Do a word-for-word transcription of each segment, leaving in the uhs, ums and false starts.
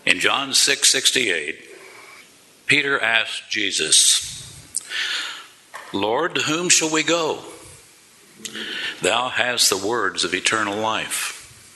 In John six sixty-eight, Peter asked Jesus, "Lord, to whom shall we go? Thou hast the words of eternal life."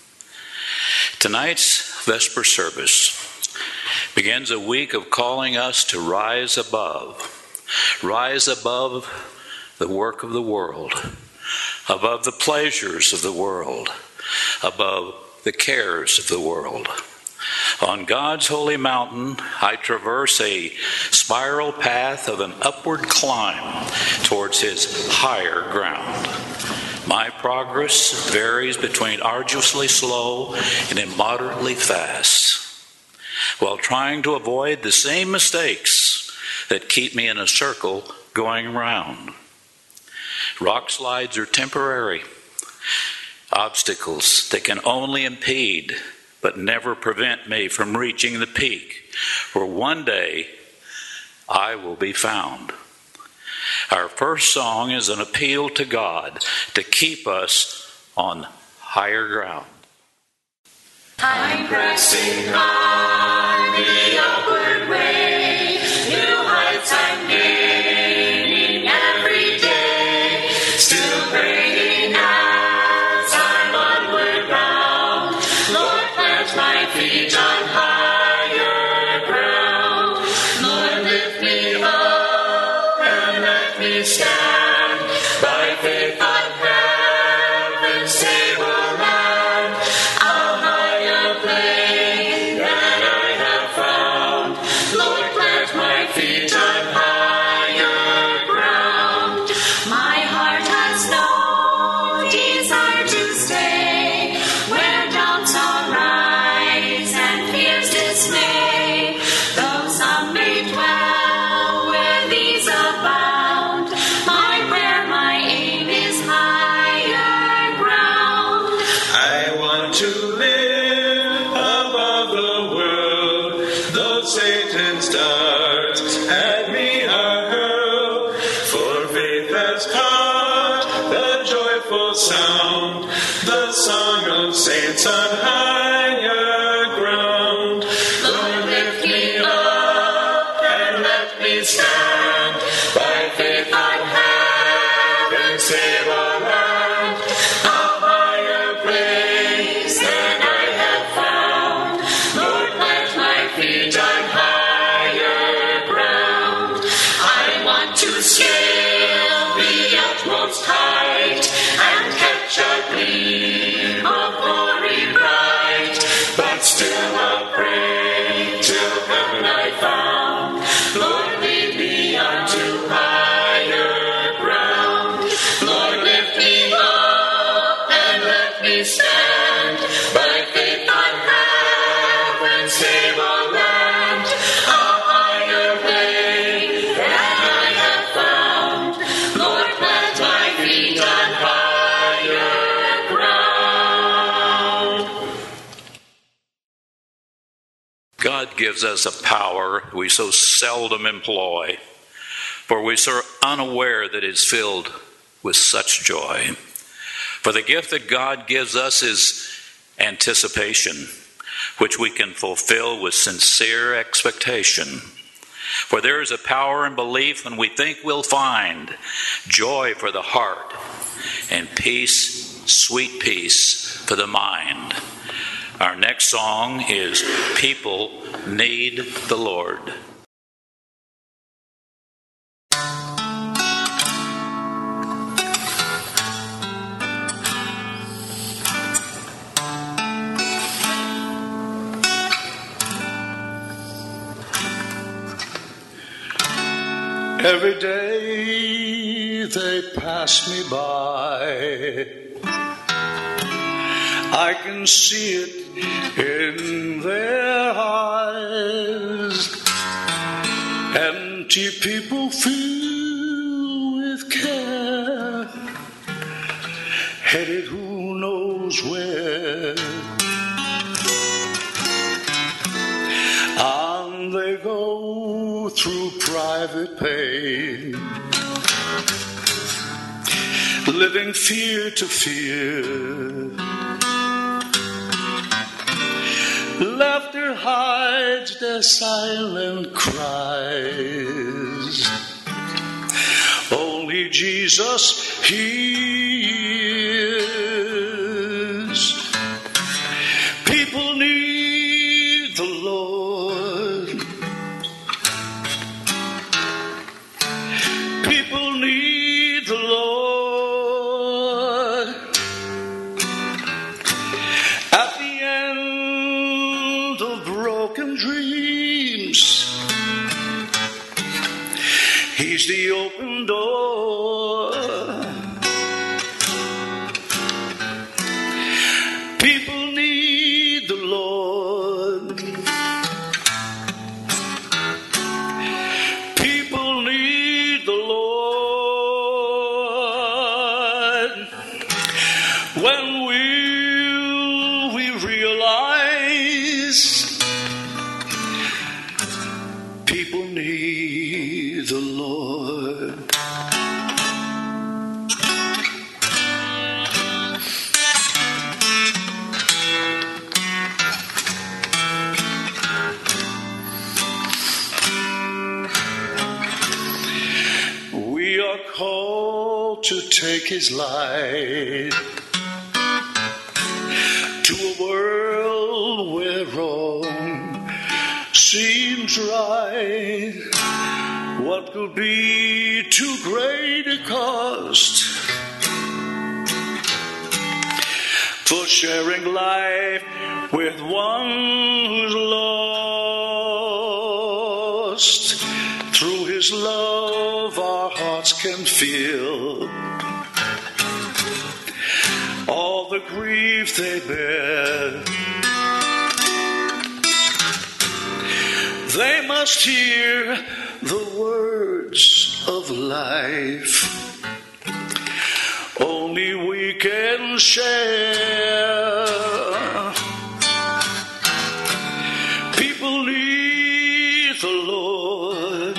Tonight's Vesper service begins a week of calling us to rise above, rise above the work of the world, above the pleasures of the world, above the cares of the world. On God's holy mountain, I traverse a spiral path of an upward climb towards his higher ground. My progress varies between arduously slow and immoderately fast, while trying to avoid the same mistakes that keep me in a circle going round. Rock slides are temporary obstacles that can only impede but never prevent me from reaching the peak where one day I will be found. Our first song is an appeal to God to keep us on higher ground. I'm pressing on the upward way, new heights I'm gaining every day, still praying as I'm onward bound. Lord, plant my feet on higher ground. Lord, lift me up and let me stand by faith on heaven's tableland. I'll higher plane than I have found. Lord, plant my feet on higher ground. My heart has no desire to stay where doubts arise and fears dismay. Though some may dwell where these abound, my prayer, my aim is higher ground. I want to live above the world, though Satan's darts at me are hurled. For faith has caught the joyful sound, the song of saints on higher ground. Lord, lift me up and let me stand by faith on heaven's tableland. A higher place than I have found. Lord, plant my feet on higher ground. I want to scale the utmost height and catch a gleam of glory bright, but still I'll pray till heaven I found. Lord, lead me unto higher ground. Lord, lift me up and let me stand by faith on heaven's tableland. A higher plane than I have found. Lord, plant my feet on higher ground. God gives us a power we so seldom employ, for we are so unaware that it is filled with such joy. For the gift that God gives us is anticipation, which we can fulfill with sincere expectation. For there is a power in belief when we think we'll find joy for the heart and peace, sweet peace for the mind. Our next song is People Need the Lord. Every day they pass me by, I can see it in their eyes. Empty people filled with care, headed who knows where. On they go through private pain, living fear to fear. Laughter hides their silent cries. Only Jesus hears. People need the Lord. People need the Lord. At the end of broken dreams, He's the open door. People need the Lord. People need the Lord. When will we realize people need the Lord? We are called to take His light to a world where wrong seems right. What could be too great a cost for sharing life with one who's lost? Through His love our hearts can feel all the grief they bear. They must hear the words of life only we can share. People need the Lord.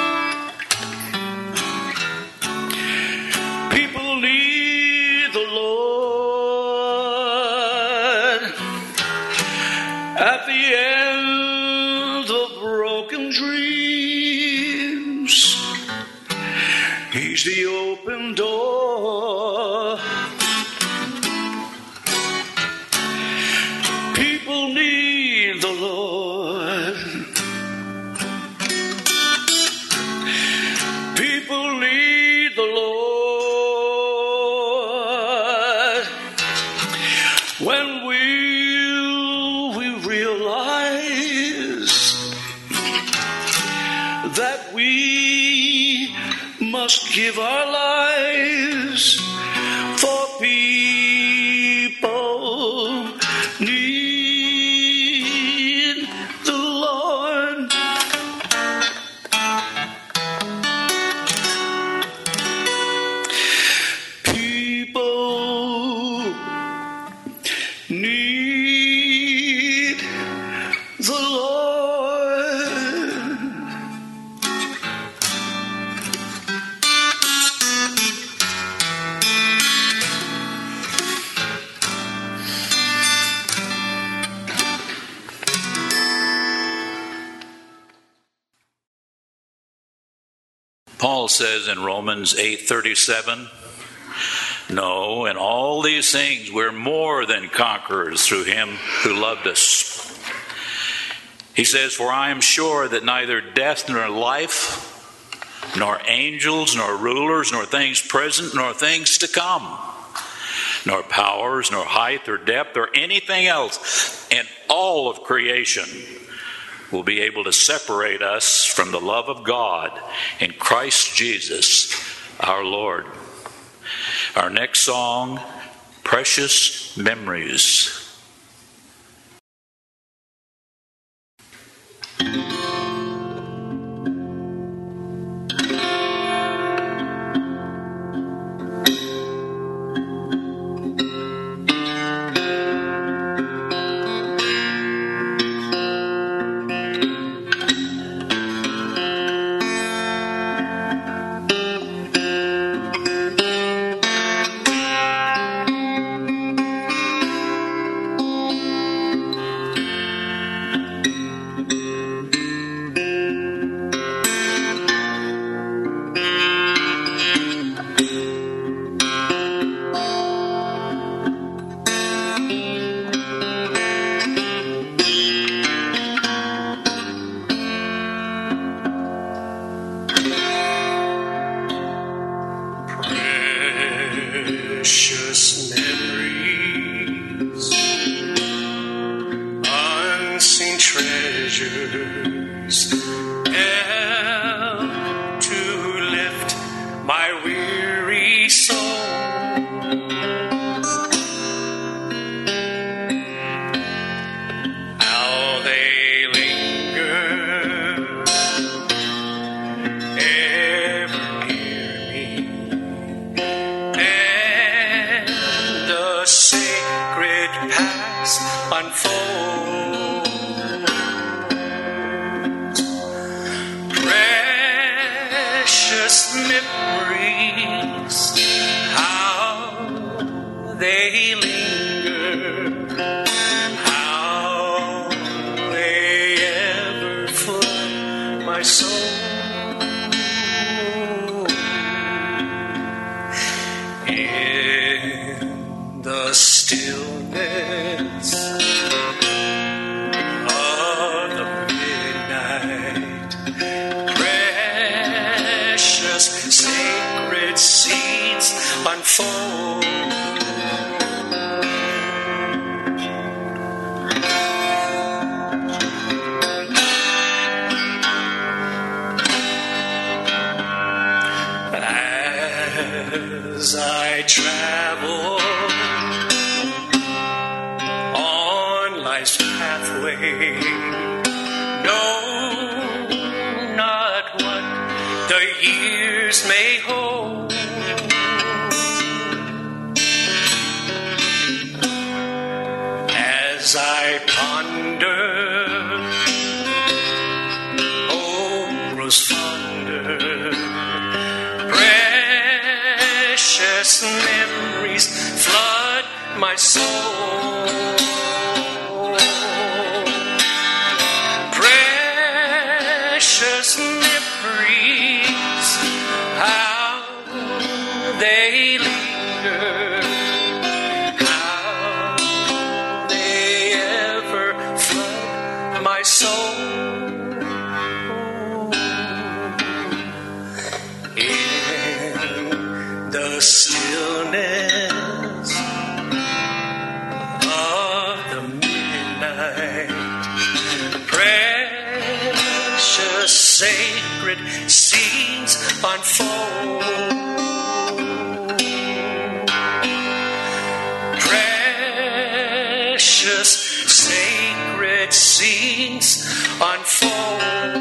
People need the Lord. At the end of broken dreams, He's the open door. People need the Lord. People need the Lord. When will we realize that we must give our lives for people need the Lord? People need the Lord. Paul says in Romans eight thirty-seven, no, in all these things we're more than conquerors through Him who loved us. He says, for I am sure that neither death nor life, nor angels, nor rulers, nor things present, nor things to come, nor powers, nor height, or depth, or anything else in all of creation will be able to separate us from the love of God in Christ Jesus our Lord. Our next song, Precious Memories. treasures help to lift my weary soul. How they linger ever near me, and the sacred paths unfold. Precious memories, how they linger, how they ever flood my soul. In the stillness of the midnight, precious sacred seeds unfold. As I travel on life's pathway, know not what the years may hold. As I ponder, oh, grows fonder, precious memories flood my soul. Precious memories, how they linger, how they ever flood my soul. In the stillness of the midnight, precious sacred scenes unfold. Precious sacred scenes unfold.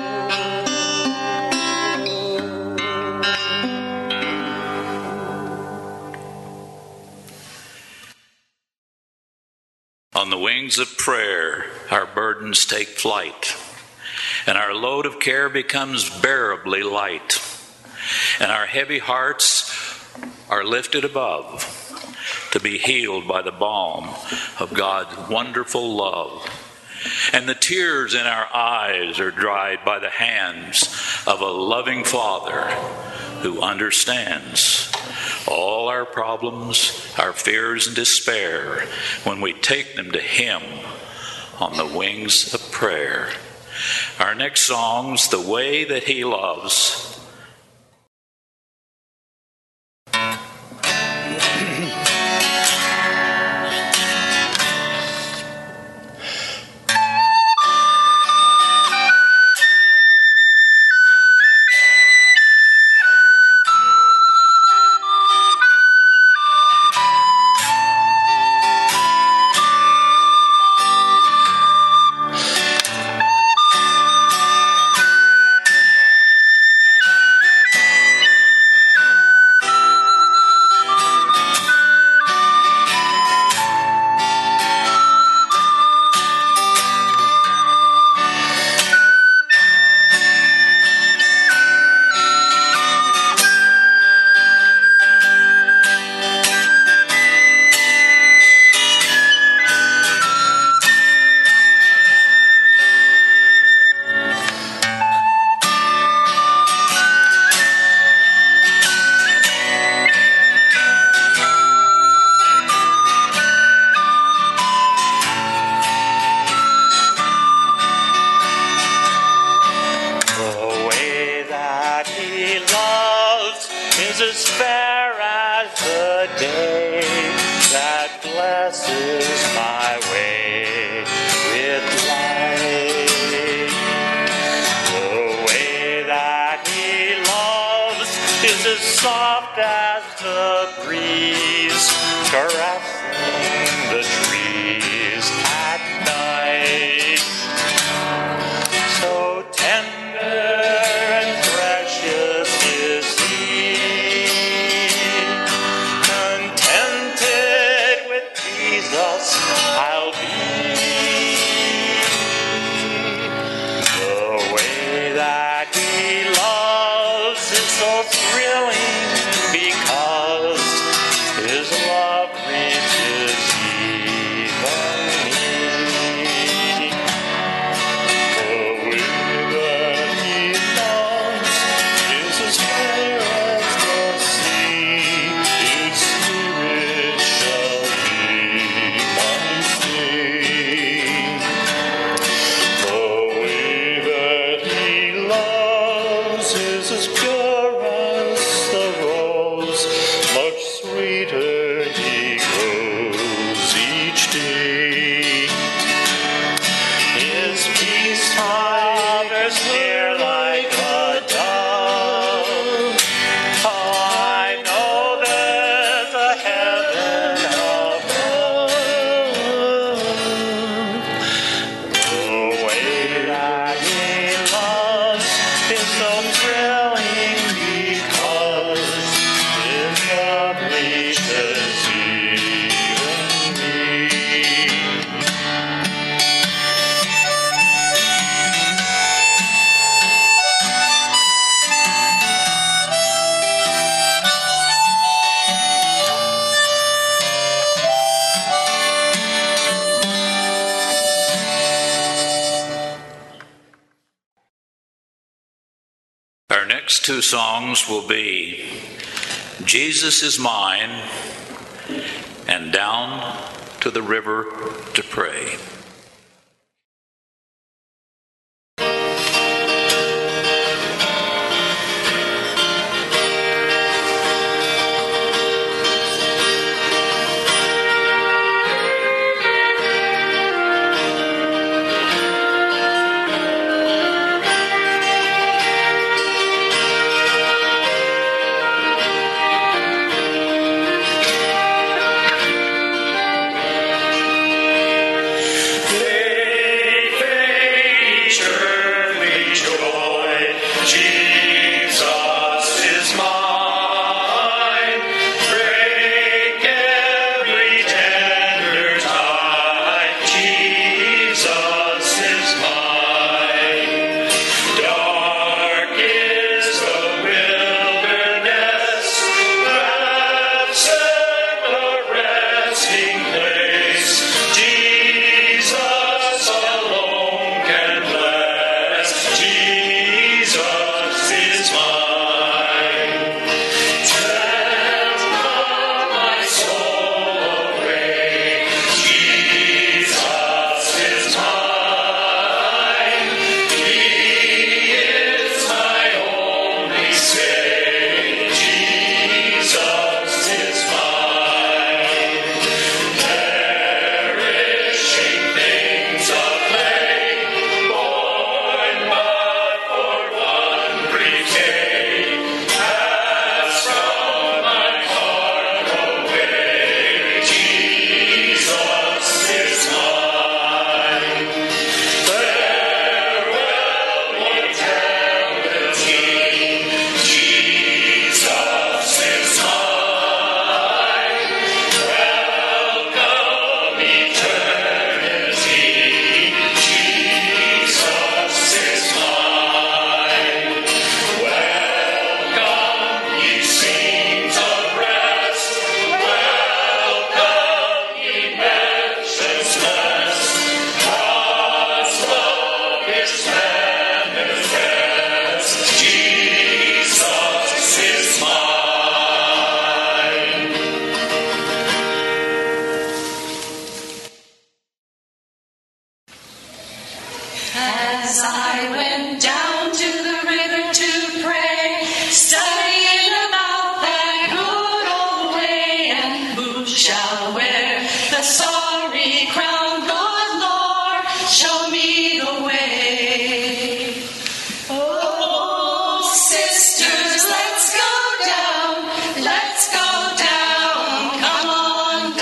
On the wings of prayer, our burdens take flight, and our load of care becomes bearably light, and our heavy hearts are lifted above to be healed by the balm of God's wonderful love. And the tears in our eyes are dried by the hands of a loving Father who understands all our problems, our fears and despair, when we take them to Him on the wings of prayer. Our next song's The Way That He Loves. caressing the trees at night. So tender and precious is he, contented with Jesus I'll be. The way that he loves is so thrilling because his love reaches even me. The way that he loves is as clear as the sea. Its spirit shall be my stay. The way that he loves is as pure as the rose, much sweeter he grows each day. His peace hovers near like a dove. Oh, I know there's a heaven above. The way that he loves is so thrilling because his love reaches even me. Our next two songs will be Jesus is Mine and Down to the River to Pray. As I went down to the river to pray, studying about that good old way, and who shall wear the starry crown, good Lord, show me the way. Oh, sisters, let's go down, let's go down, come on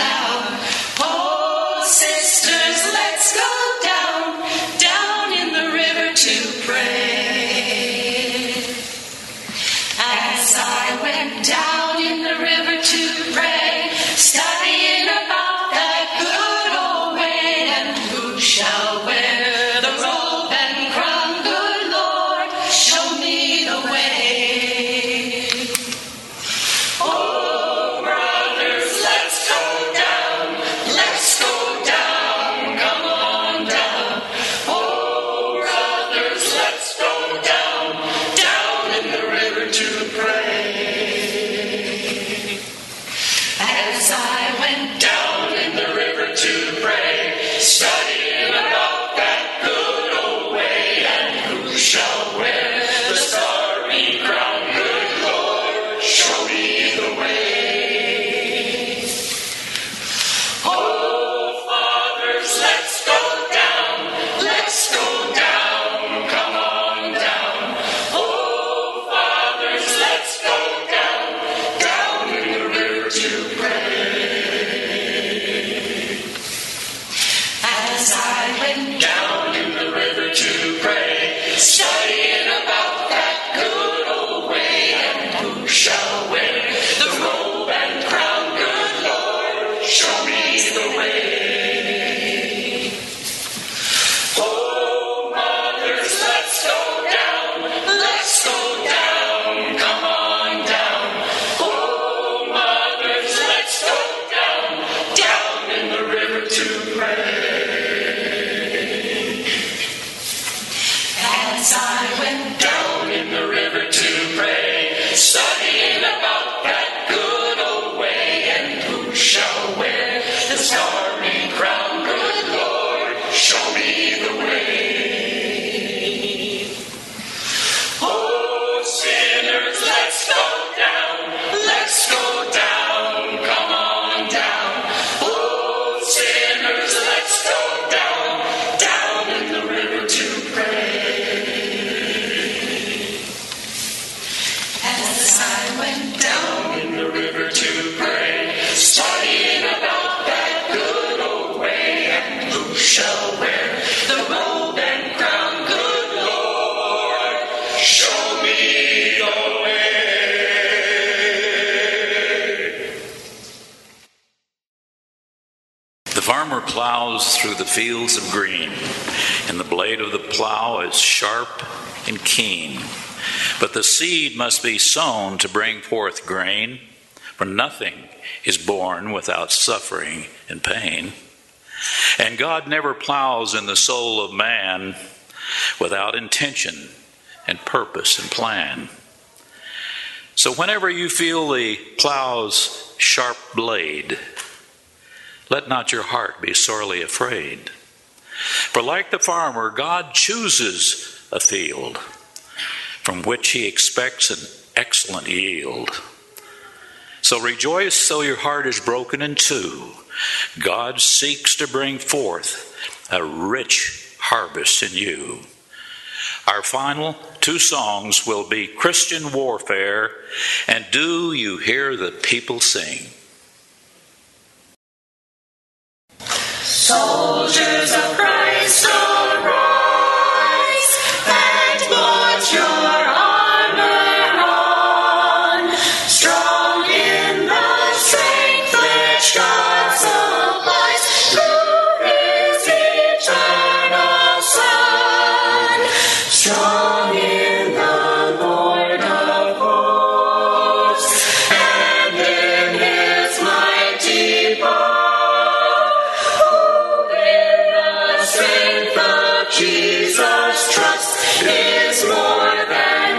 to pray, studying about that good old way, and who shall wear the robe and crown? Good Lord, show me the way. Oh, mothers, let's go down, let's go down, come on down. Oh, mothers, let's go down, down in the river to pray. As I went down in the river to pray, studying about that good old way, and who shall wear the starry crown? Good Lord, show me the way. Oh, sinners, let's go down, let's go down, come on down. Oh, sinners, let's go down, down in the river to pray. As I went down in the river to pray, studying about that good old way, and who shall wear the robe and crown? Good Lord, show me the way. The farmer plows through the fields of green, and the blade of the plow is sharp and keen. But the seed must be sown to bring forth grain, for nothing is born without suffering and pain. And God never plows in the soul of man without intention and purpose and plan. So whenever you feel the plow's sharp blade, let not your heart be sorely afraid. For like the farmer, God chooses a field from which he expects an excellent yield. So rejoice though your heart is broken in two. God seeks to bring forth a rich harvest in you. Our final two songs will be Christian Warfare and Do You Hear the People Sing? Soldiers of Christ, arise and put your armor on, strong in the strength which God supplies through His eternal Son, strong in the Lord of hosts and in His mighty power. Jesus' trust is more than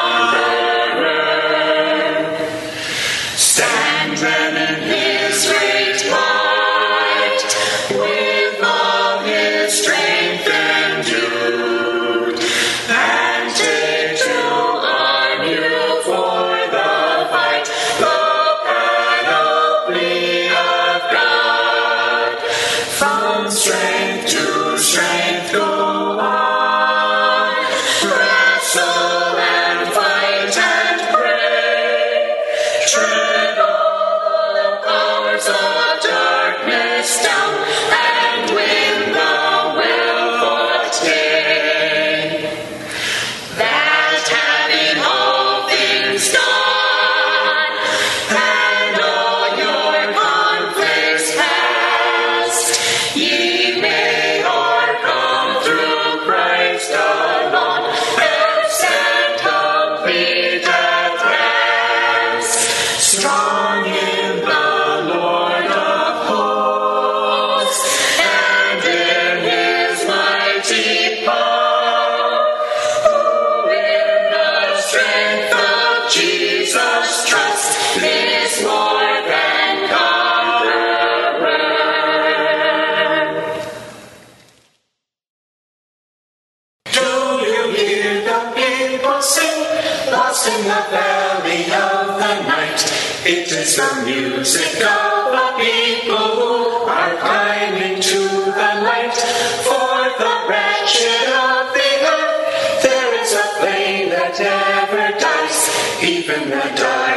conqueror. Stand then in His great might, with all His strength endued, and take to arm you for the fight, the panoply of God. From strength to strength go on, wrestle and fight and pray, tread all the powers of darkness down, and win the well-fought day. That having all things done, and all your conflicts past, ye may overcome through Christ alone, and stand complete at rest, strong in the Lord of hosts, and in His mighty power, who in the strength of Jesus trust is more than conqueror. Do you hear the people sing, lost in the valley of the night? It is the music of a people who are climbing to the light. For the wretched of the earth, there is a flame that never dies, even the dying